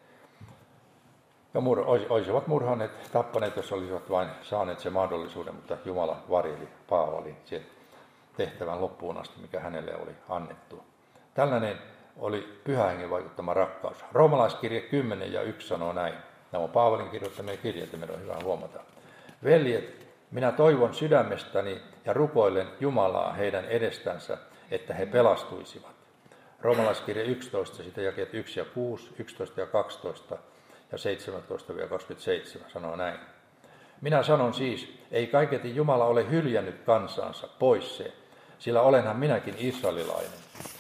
Ja mur, olisivat murhanneet, tappaneet, jos olisivat vain saaneet sen mahdollisuuden, mutta Jumala varjeli Paavalin sen tehtävän loppuun asti, mikä hänelle oli annettu. Tällainen oli Pyhän Hengen vaikuttama rakkaus. Roomalaiskirje kymmenen ja yksi sanoo näin. Nämä on Paavalin kirjoittamia kirjeitä, meidän on hyvä huomata. Veljet, minä toivon sydämestäni ja rukoilen Jumalaa heidän edestänsä, että he pelastuisivat. Roomalaiskirje yksitoista, sitä jakeet yksi ja kuusi, yksitoista ja kaksitoista ja seitsemäntoista kaksikymmentäseitsemän sanoo näin. Minä sanon siis, ei kaiketi Jumala ole hyljännyt kansansa, pois se, sillä olenhan minäkin israelilainen.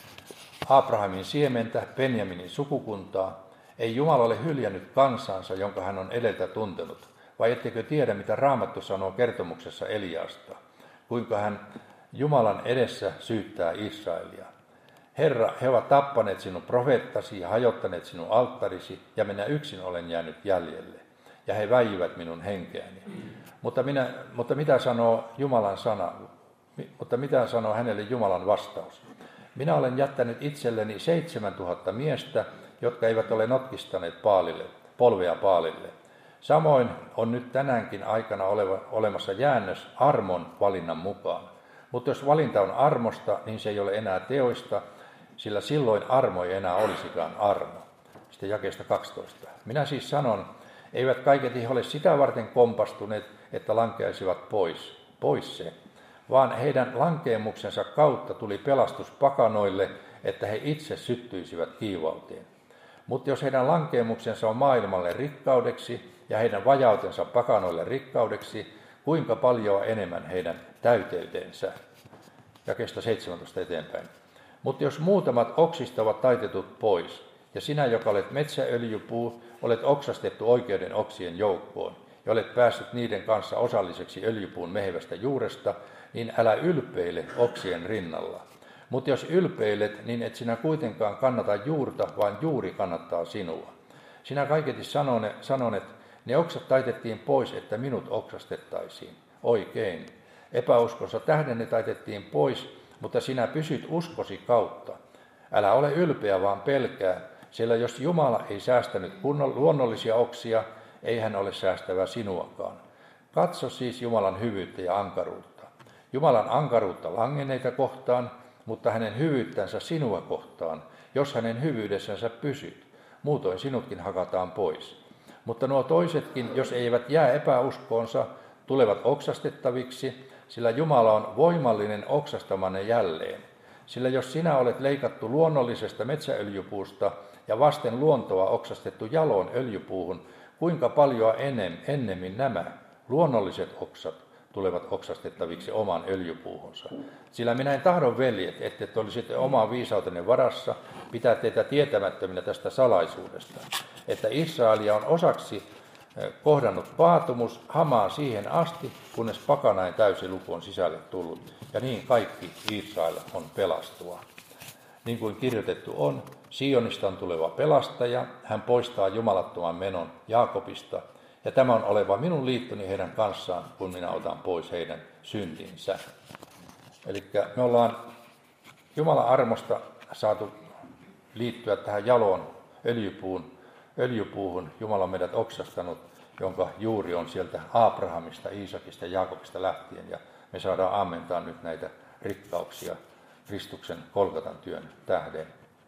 Abrahamin siementä, Benjaminin sukukuntaa, ei Jumala ole hyljännyt kansansa, jonka hän on edeltä tuntenut, vai ettekö tiedä, mitä Raamattu sanoo kertomuksessa Eliasta, kuinka hän Jumalan edessä syyttää Israelia. Herra, he ovat tappaneet sinun profeettasi ja hajottaneet sinun alttarisi, ja minä yksin olen jäänyt jäljelle, ja he väijivät minun henkeäni. Mutta, minä, mutta mitä sanoo Jumalan sana, mutta mitä sanoo hänelle Jumalan vastaus? Minä olen jättänyt itselleni seitsemän tuhatta miestä, jotka eivät ole notkistaneet paalille, polvea paalille. Samoin on nyt tänäänkin aikana oleva, olemassa jäännös armon valinnan mukaan. Mutta jos valinta on armosta, niin se ei ole enää teoista, sillä silloin armo ei enää olisikaan armo. Sitten jakeesta kaksitoista. Minä siis sanon, eivät kaiket he ole sitä varten kompastuneet, että lankeaisivat pois, pois se, vaan heidän lankeemuksensa kautta tuli pelastus pakanoille, että he itse syttyisivät kiivauteen. Mutta jos heidän lankeemuksensa on maailmalle rikkaudeksi ja heidän vajautensa pakanoille rikkaudeksi, kuinka paljon enemmän heidän täyteytensä? Jakeesta seitsemäntoista eteenpäin. Mutta jos muutamat oksista ovat taitetut pois, ja sinä, joka olet metsäöljypuu, olet oksastettu oikeuden oksien joukkoon, ja olet päässyt niiden kanssa osalliseksi öljypuun mehevästä juuresta, niin älä ylpeile oksien rinnalla. Mutta jos ylpeilet, niin et sinä kuitenkaan kannata juurta, vaan juuri kannattaa sinua. Sinä kaiketi sanonet, ne oksat taitettiin pois, että minut oksastettaisiin. Oikein. Epäuskonsa tähden ne taitettiin pois, mutta sinä pysyt uskosi kautta. Älä ole ylpeä, vaan pelkää, sillä jos Jumala ei säästänyt luonnollisia oksia, ei hän ole säästävä sinuakaan. Katso siis Jumalan hyvyyttä ja ankaruutta. Jumalan ankaruutta langenneita kohtaan, mutta hänen hyvyyttänsä sinua kohtaan, jos hänen hyvyydessänsä pysyt. Muutoin sinutkin hakataan pois. Mutta nuo toisetkin, jos eivät jää epäuskoonsa, tulevat oksastettaviksi, sillä Jumala on voimallinen oksastamanne jälleen. Sillä jos sinä olet leikattu luonnollisesta metsäöljypuusta ja vasten luontoa oksastettu jaloon öljypuuhun, kuinka paljon enem, ennemmin nämä luonnolliset oksat tulevat oksastettaviksi oman öljypuuhunsa. Sillä minä en tahdon, veljet, että te olisitte oman viisautenne varassa, pitää teitä tietämättöminä tästä salaisuudesta, että Israelia on osaksi kohdannut paatumus hamaan siihen asti, kunnes pakanain täysi luku on sisälle tullut, ja niin kaikki Israel on pelastua. Niin kuin kirjoitettu on, Sionista on tuleva pelastaja, hän poistaa jumalattoman menon Jaakobista, ja tämä on oleva minun liittoni heidän kanssaan, kun minä otan pois heidän syntinsä. Eli me ollaan Jumalan armosta saatu liittyä tähän jaloon öljypuun, öljypuuhun. Jumala on meidät oksastanut, jonka juuri on sieltä Abrahamista, Iisakista ja Jaakobista lähtien, ja me saadaan ammentaa nyt näitä rikkauksia Kristuksen Golgatan työn tähden.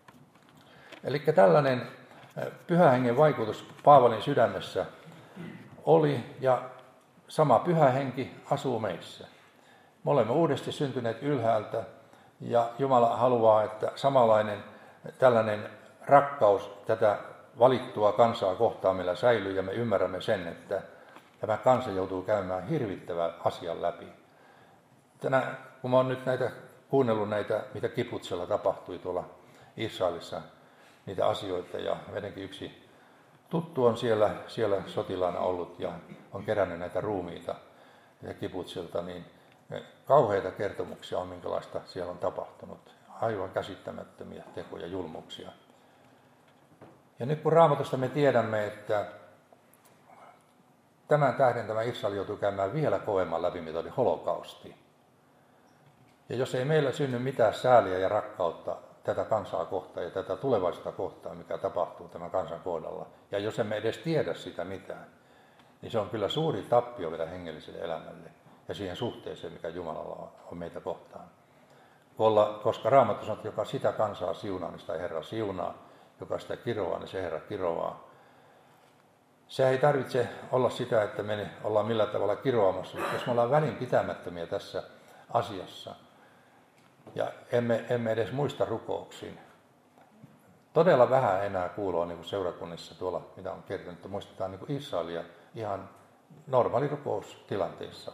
Eli tällainen Pyhän Hengen vaikutus Paavalin sydämessä oli, ja sama Pyhä Henki asuu meissä. Me olemme uudesti syntyneet ylhäältä, ja Jumala haluaa, että samanlainen tällainen rakkaus tätä valittua kansaa kohtaan meillä säilyy, ja me ymmärrämme sen, että tämä kansa joutuu käymään hirvittävän asian läpi. Tänä, kun mä oon nyt näitä, kuunnellut näitä, mitä Kibutsilla tapahtui tuolla Israelissa, niitä asioita, ja meidänkin yksi tuttu on siellä, siellä sotilaana ollut ja on kerännyt näitä ruumiita ja Kibutsilta, niin kauheita kertomuksia on, minkälaista siellä on tapahtunut. Aivan käsittämättömiä tekoja, julmuuksia. Ja nyt kun Raamatusta me tiedämme, että tämän tähden tämä Israel joutuu käymään vielä kovemman läpi, mitä oli holokausti. Ja jos ei meillä synny mitään sääliä ja rakkautta tätä kansaa kohtaan ja tätä tulevaisuutta kohtaan, mikä tapahtuu tämän kansan kohdalla, ja jos emme edes tiedä sitä mitään, niin se on kyllä suuri tappio vielä hengelliselle elämälle ja siihen suhteeseen, mikä Jumalalla on meitä kohtaan. Koska Raamattu sanoo, että joka sitä kansaa siunaa, niin sitä Herra siunaa, joka sitä kiroaa, niin se Herra kiroaa. Se ei tarvitse olla sitä, että me ollaan millään tavalla kiroamassa, mutta jos me ollaan välinpitämättömiä tässä asiassa ja emme, emme edes muista rukouksiin. Todella vähän enää kuuluu niin kuin seurakunnissa tuolla, mitä on kertonut, että muistetaan niin kuin Israelia ihan normaali rukoustilanteissa.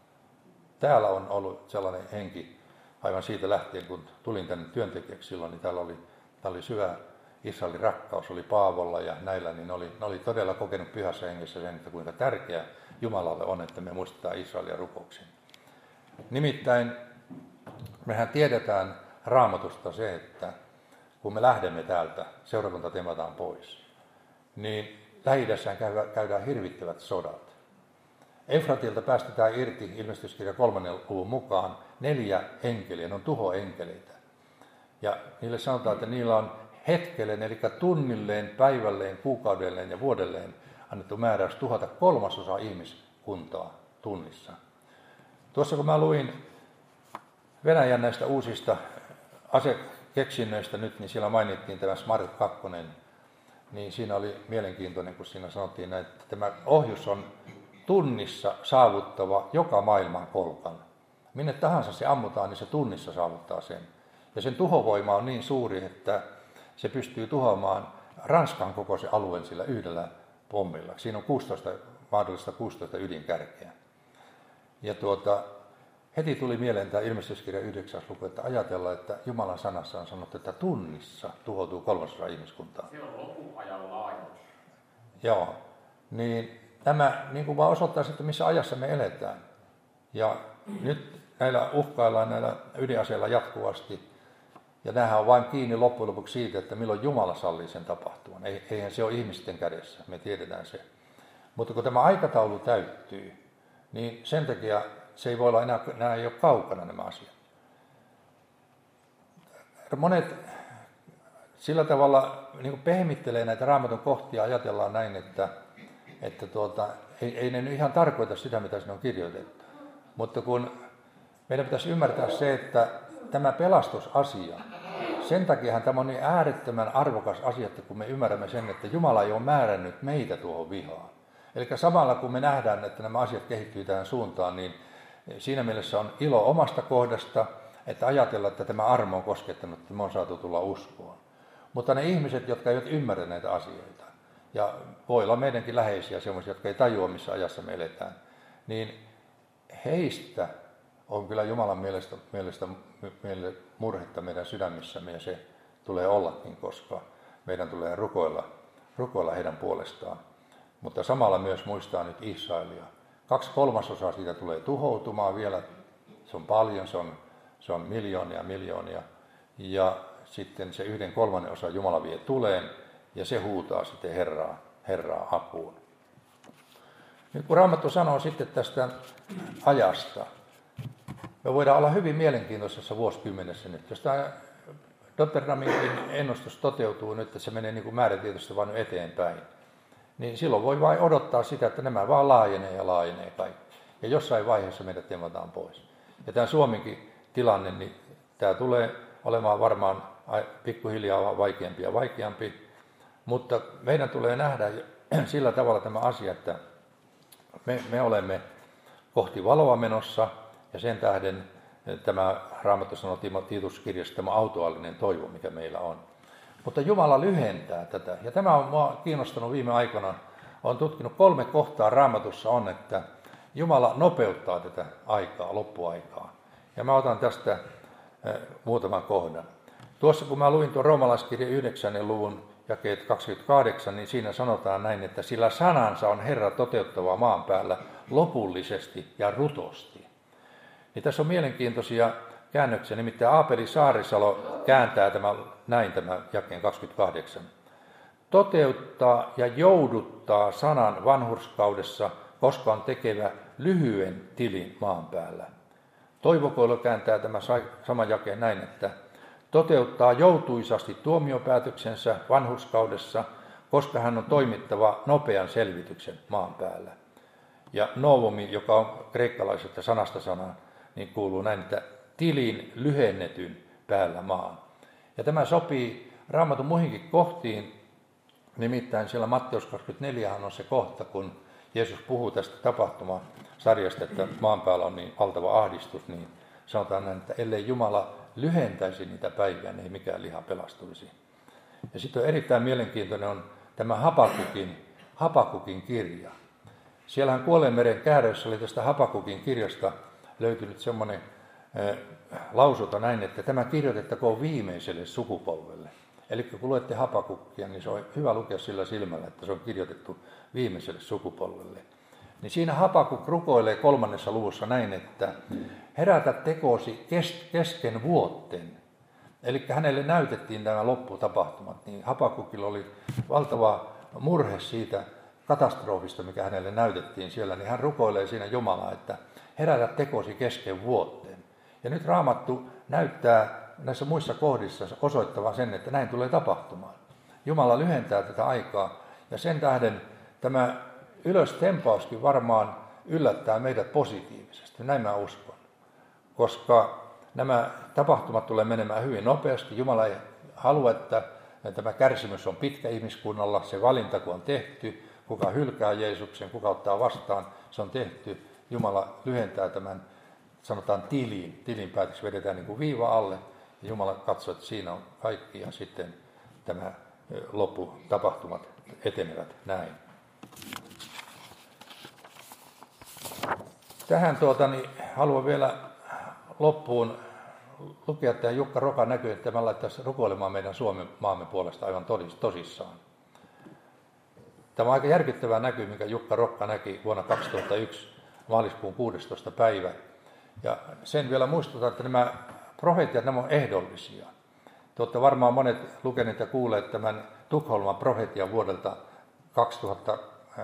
Täällä on ollut sellainen henki, aivan siitä lähtien, kun tulin tänne työntekijäksi silloin, niin täällä oli, täällä oli syvä Israelin rakkaus, oli Paavolla ja näillä, niin ne oli, ne oli todella kokenut pyhässä hengessä sen, että kuinka tärkeää Jumalalle on, että me muistetaan Israelia rukouksiin. Nimittäin mehän tiedetään Raamatusta se, että kun me lähdemme täältä, seurakunta temataan pois, niin Lähi-idässään käydään hirvittävät sodat. Eufratilta päästetään irti ilmestyskirja kolmannen luvun mukaan neljä enkeliä, ne on tuhoenkeleitä. Ja niille sanotaan, että niillä on hetkelleen, eli tunnilleen, päivälleen, kuukaudelleen ja vuodelleen annettu määräys tuhota kolmasosa ihmiskuntaa tunnissa. Tuossa kun mä luin Venäjän näistä uusista asekeksinnöistä nyt, niin siellä mainittiin tämä Smart kaksi, niin siinä oli mielenkiintoinen, kun siinä sanottiin näin, että tämä ohjus on tunnissa saavuttava joka maailman kolkan. Minne tahansa se ammutaan, niin se tunnissa saavuttaa sen. Ja sen tuhovoima on niin suuri, että se pystyy tuhoamaan Ranskan kokoisen alueen sillä yhdellä pommilla. Siinä on kuusitoista, mahdollista kuusitoista ydinkärkeä. Ja tuota, heti tuli mieleen tämä ilmestyskirja yhdeksäs luku, että ajatellaan, että Jumalan sanassa on sanottu, että tunnissa tuhoutuu kolmasosa ihmiskuntaa. Se on lopuajan laajuus. Joo, niin tämä niin kuin vaan osoittaa, että missä ajassa me eletään. Ja nyt näillä uhkaillaan näillä ydinaseilla jatkuvasti. Ja nämähän on vain kiinni loppujen lopuksi siitä, että milloin Jumala sallii sen tapahtuvan. Eihän se ole ihmisten kädessä, me tiedetään se. Mutta kun tämä aikataulu täyttyy, niin sen takia se ei voi olla enää, nämä ei ole kaukana nämä asiat. Monet sillä tavalla niin pehmittelee näitä Raamatun kohtia, ajatellaan näin, että, että tuota, ei, ei ne nyt ihan tarkoita sitä, mitä siinä on kirjoitettu. Mutta kun meidän pitäisi ymmärtää se, että tämä pelastusasia, sen takiahan tämä on niin äärettömän arvokas asia, että kun me ymmärrämme sen, että Jumala ei ole määrännyt meitä tuohon vihaan. Eli samalla kun me nähdään, että nämä asiat kehittyy tähän suuntaan, niin siinä mielessä on ilo omasta kohdasta, että ajatella, että tämä armo on koskettanut, että me on saatu tulla uskoon. Mutta ne ihmiset, jotka eivät ymmärrä näitä asioita, ja voi olla meidänkin läheisiä sellaisia, jotka ei tajua, missä ajassa me eletään, niin heistä on kyllä Jumalan mielestä, mielestä meille murhetta meidän sydämissämme, ja se tulee ollakin, koska meidän tulee rukoilla, rukoilla heidän puolestaan. mutta samalla myös muistaa nyt Israelia. Kaksi kolmasosaa siitä tulee tuhoutumaan vielä, se on paljon, se on, se on miljoonia miljoonia, ja sitten se yhden kolmannen osa Jumala vie tuleen, ja se huutaa sitten Herraa, Herraa apuun. Nyt kun Raamattu sanoo sitten tästä ajasta, me voidaan olla hyvin mielenkiintoisessa vuosikymmenessä nyt. Jos tämä Dotterdaminkin ennustus toteutuu nyt, että se menee niin kuin määrätietoisesti vain eteenpäin, niin silloin voi vain odottaa sitä, että nämä vaan laajenee ja laajenee kaikki. Ja jossain vaiheessa meidät temmataan pois. Ja tämä Suomenkin tilanne, niin tämä tulee olemaan varmaan pikkuhiljaa vaikeampi ja vaikeampi, mutta meidän tulee nähdä sillä tavalla tämä asia, että me, me olemme kohti valoa menossa, ja sen tähden tämä Raamattu sanoo Tiituskirjassa, tämä autuaallinen toivo, mikä meillä on. Mutta Jumala lyhentää tätä, ja tämä on minua kiinnostanut viime aikoina. Olen tutkinut kolme kohtaa Raamatussa on, että Jumala nopeuttaa tätä aikaa, loppuaikaa. Ja mä otan tästä muutaman kohdan. Tuossa kun mä luin tuon roomalaiskirjan yhdeksännen luvun jakeet kaksikymmentäkahdeksan, niin siinä sanotaan näin, että sillä sanansa on Herra toteuttava maan päällä lopullisesti ja rutosti. Niin tässä on mielenkiintoisia käännöksiä, nimittäin Aapeli Saarisalo kääntää tämä, näin tämä jakeen kaksikymmentäkahdeksan. Toteuttaa ja jouduttaa sanan vanhurskaudessa, koska on tekevä lyhyen tilin maan päällä. Toivokoilo kääntää tämä sama jakeen näin, että toteuttaa joutuisasti tuomiopäätöksensä vanhurskaudessa, koska hän on toimittava nopean selvityksen maan päällä. Ja novomi, joka on kreikkalaisesta sanasta sanaan, niin kuuluu näin, että tilin lyhennetyn päällä maan. Ja tämä sopii Raamatun muihinkin kohtiin, nimittäin siellä Matteus kaksikymmentäneljä on se kohta, kun Jeesus puhuu tästä tapahtumasarjasta, että maan päällä on niin valtava ahdistus, niin sanotaan näin, että ellei Jumala lyhentäisi niitä päiviä, niin ei mikään liha pelastuisi. Ja sitten on erittäin mielenkiintoinen on tämä Habakukin, Habakukin kirja. Siellähän Kuoleenmeren käärössä oli tästä Habakukin kirjasta löytynyt semmoinen äh, lausunto näin, että tämä kirjoitettakoon viimeiselle sukupolvelle. Eli kun luette Habakukkia, niin se on hyvä lukea sillä silmällä, että se on kirjoitettu viimeiselle sukupolvelle. Niin siinä Habakuk rukoilee kolmannessa luvussa näin, että herätä tekoosi kesken vuotten. Eli hänelle näytettiin nämä lopputapahtumat, niin Habakukilla oli valtava murhe siitä katastrofista, mikä hänelle näytettiin siellä, niin hän rukoilee siinä Jumalaa, että herätä tekosi kesken vuotten. Ja nyt Raamattu näyttää näissä muissa kohdissa osoittavan sen, että näin tulee tapahtumaan. Jumala lyhentää tätä aikaa, ja sen tähden tämä ylöstempauskin varmaan yllättää meidät positiivisesti, näin mä uskon. Koska nämä tapahtumat tulee menemään hyvin nopeasti. Jumala ei halua, että tämä kärsimys on pitkä ihmiskunnalla, se valinta kun on tehty, kuka hylkää Jeesuksen, kuka ottaa vastaan, se on tehty. Jumala lyhentää tämän, sanotaan tilin, tilin päätöksi vedetään niin kuin viiva alle, ja Jumala katsoo, että siinä on kaikki, ja sitten tämä lopputapahtumat etenevät näin. Tähän tuota, niin haluan vielä loppuun lukea tämän Jukka Rokan näky, että mä laittaisiin rukoilemaan meidän Suomen maamme puolesta aivan tosissaan. Tämä on aika järkyttävä näky, minkä Jukka Rokka näki vuonna kaksituhattayksi maaliskuun kuudestoista päivä. Ja sen vielä muistutan, että nämä profeetiat, nämä on ehdollisia. Te olette varmaan monet lukeneet ja kuulleet tämän Tukholman profetian vuodelta kaksituhatta,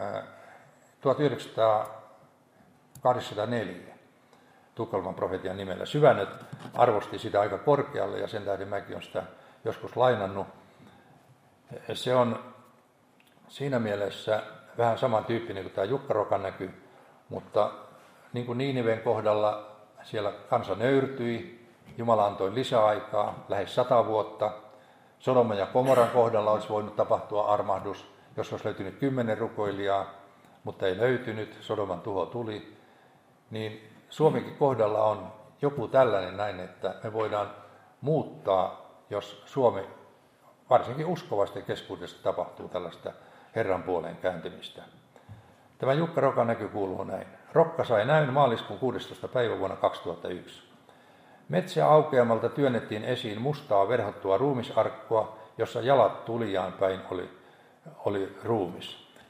tuhatyhdeksänsataakahdeksankymmentäneljä. Tukholman profetian nimellä. Syvännöt arvosti sitä aika korkealle, ja sen tähden mäkin olen sitä joskus lainannut. Se on siinä mielessä vähän samantyyppinen kuin tämä Jukka Rokan näky, mutta niin kuin Niiniven kohdalla siellä kansa nöyrtyi, Jumala antoi lisäaikaa, lähes sata vuotta. Sodoman ja Gomoran kohdalla olisi voinut tapahtua armahdus, jos olisi löytynyt kymmenen rukoilijaa, mutta ei löytynyt, Sodoman tuho tuli. Niin Suomenkin kohdalla on joku tällainen näin, että me voidaan muuttaa, jos Suomi, varsinkin uskovaisten keskuudessa, tapahtuu tällaista Herran puoleen kääntymistä. Tämä Jukka Rokan näky kuuluu näin. Rokka sai näyn maaliskuun kuudestoista päivä vuonna kaksituhattayksi. Metsä aukeamalta työnnettiin esiin mustaa verhottua ruumisarkkua, jossa jalat tulijaan päin oli, oli ruumis.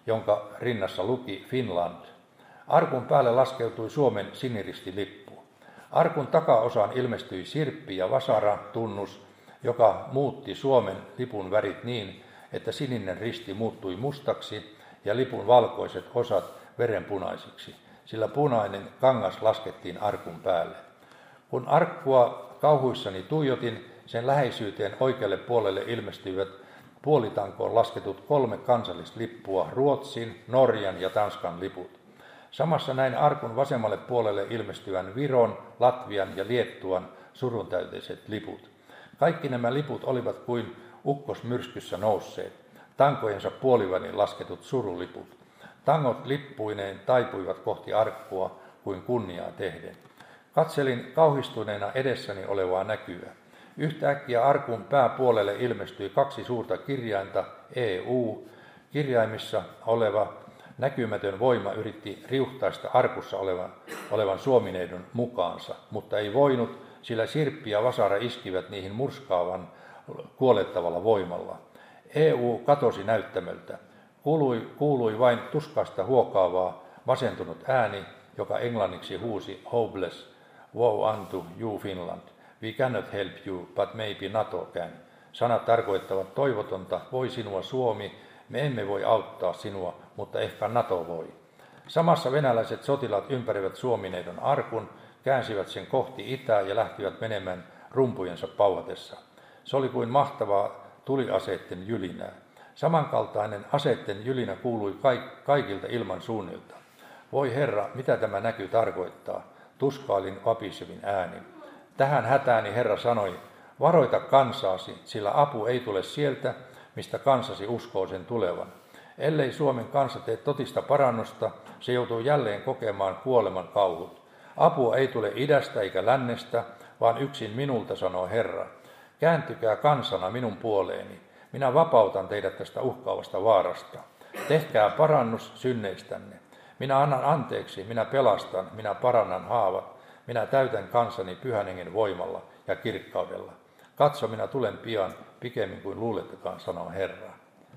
jonka rinnassa luki Finland. Arkun päälle laskeutui Suomen siniristilippu. Arkun takaosaan ilmestyi sirppi ja vasara tunnus, joka muutti Suomen lipun värit niin, että sininen risti muuttui mustaksi ja lipun valkoiset osat verenpunaisiksi, sillä punainen kangas laskettiin arkun päälle. Kun arkkua kauhuissani tuijotin, sen läheisyyteen oikealle puolelle ilmestyivät puolitankoon lasketut kolme kansallislippua, Ruotsin, Norjan ja Tanskan liput. Samassa näin arkun vasemmalle puolelle ilmestyvän Viron, Latvian ja Liettuan suruntäyteiset liput. Kaikki nämä liput olivat kuin ukkosmyrskyssä nousseet, tankojensa puolivälin lasketut suruliput. Tangot lippuineen taipuivat kohti arkkua kuin kunniaa tehden. Katselin kauhistuneena edessäni olevaa näkyä. Yhtäkkiä arkun pääpuolelle ilmestyi kaksi suurta kirjainta, E U. Kirjaimissa oleva näkymätön voima yritti riuhtaista arkussa olevan, olevan Suomineidon mukaansa, mutta ei voinut, sillä sirppi ja vasara iskivät niihin murskaavan kuolettavalla voimalla. E U katosi näyttämöltä. Kuului, kuului vain tuskaista huokaavaa, masentunut ääni, joka englanniksi huusi hopeless, woe unto you Finland. We cannot help you, but maybe NATO can. Sanat tarkoittavat toivotonta, voi sinua Suomi, me emme voi auttaa sinua, mutta ehkä NATO voi. Samassa venäläiset sotilaat ympärivät Suomineidon arkun, käänsivät sen kohti itää ja lähtivät menemään rumpujensa pauhatessa. Se oli kuin mahtavaa tuliaseitten jylinää. Samankaltainen aseitten jylinä kuului kaik- kaikilta ilman suunnilta. Voi Herra, mitä tämä näky tarkoittaa? Tuskailin vapisevin äänin. Tähän hätääni Herra sanoi, varoita kansaasi, sillä apu ei tule sieltä, mistä kansasi uskoo sen tulevan. Ellei Suomen kansa tee totista parannusta, se joutuu jälleen kokemaan kuoleman kauhut. Apua ei tule idästä eikä lännestä, vaan yksin minulta, sanoo Herra. Kääntykää kansana minun puoleeni. Minä vapautan teidät tästä uhkaavasta vaarasta. Tehkää parannus synneistänne. Minä annan anteeksi, minä pelastan, minä parannan haavat. Minä täytän kansani pyhän hengen voimalla ja kirkkaudella. Katso, minä tulen pian, pikemmin kuin luulettekaan, sanoo Herra.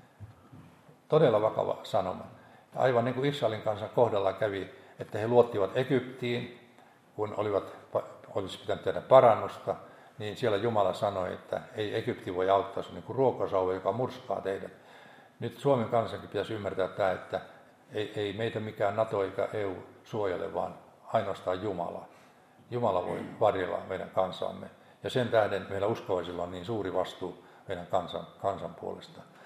Todella vakava sanoma. Aivan niin kuin Israelin kansan kohdalla kävi, että he luottivat Egyptiin, kun olivat, olisi pitänyt tehdä parannusta, niin siellä Jumala sanoi, että ei Egypti voi auttaa, se on niin kuin ruokasauva, joka murskaa teidät. Nyt Suomen kansankin pitäisi ymmärtää tämä, että ei, ei meitä mikään NATO eikä E U suojele, vaan ainoastaan Jumala. Jumala voi varjella meidän kansaamme. Ja sen tähden meillä uskovaisilla on niin suuri vastuu meidän kansan, kansan puolesta.